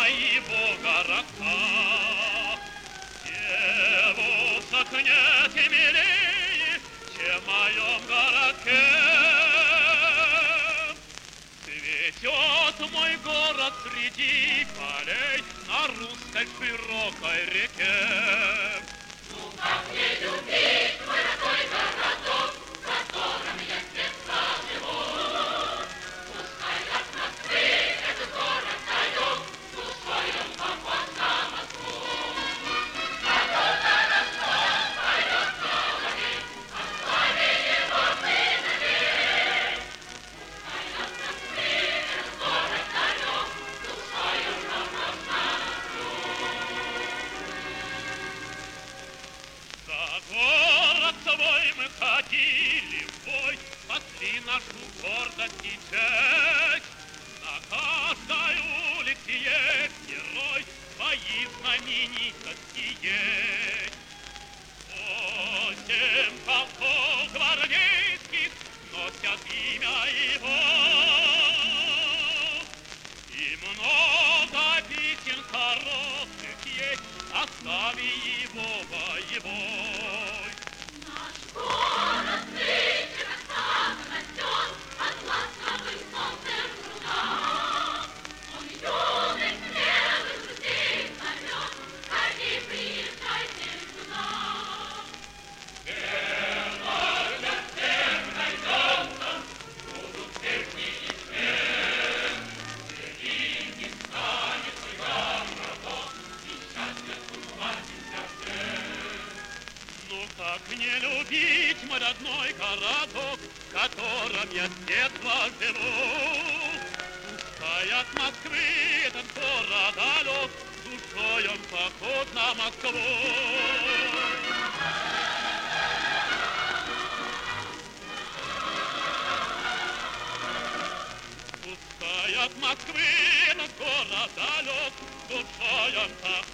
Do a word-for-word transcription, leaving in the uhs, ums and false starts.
моего городка. Девушек нет и милее, чем в моем городке. Цветет мой город среди полей на русской широкой реке. Ну как не любить мой родной городок, в котором я с детства живу? Пускай от Москвы этот город далек, душой он похож на Москву. Кто-то Ростов поет соловей, о славе его сыновей. Пускай от Москвы этот город далек, душой он похож на Москву. За город свой мы ходили в бой, спасли нашу гордость и честь. На каждой улице есть герой, свои знаменитости есть. Восемь полков гвардейских носят имя его, и много песен хороших есть о славе его боевой. Наш город нынче как сад растет, от ласковых солнцем труда. Он юных смелых друзей зовет, скорей приезжайте сюда. Верно, для всех найдется, будут песни и смех. Среди них станет свой городок, и счастье сумасимся все. Ну как не любить мой родной городок, в котором я с детства живу? Пускай от Москвы этот город далек, душой он похож на Москву. Пускай от Москвы этот город далек, душой он похож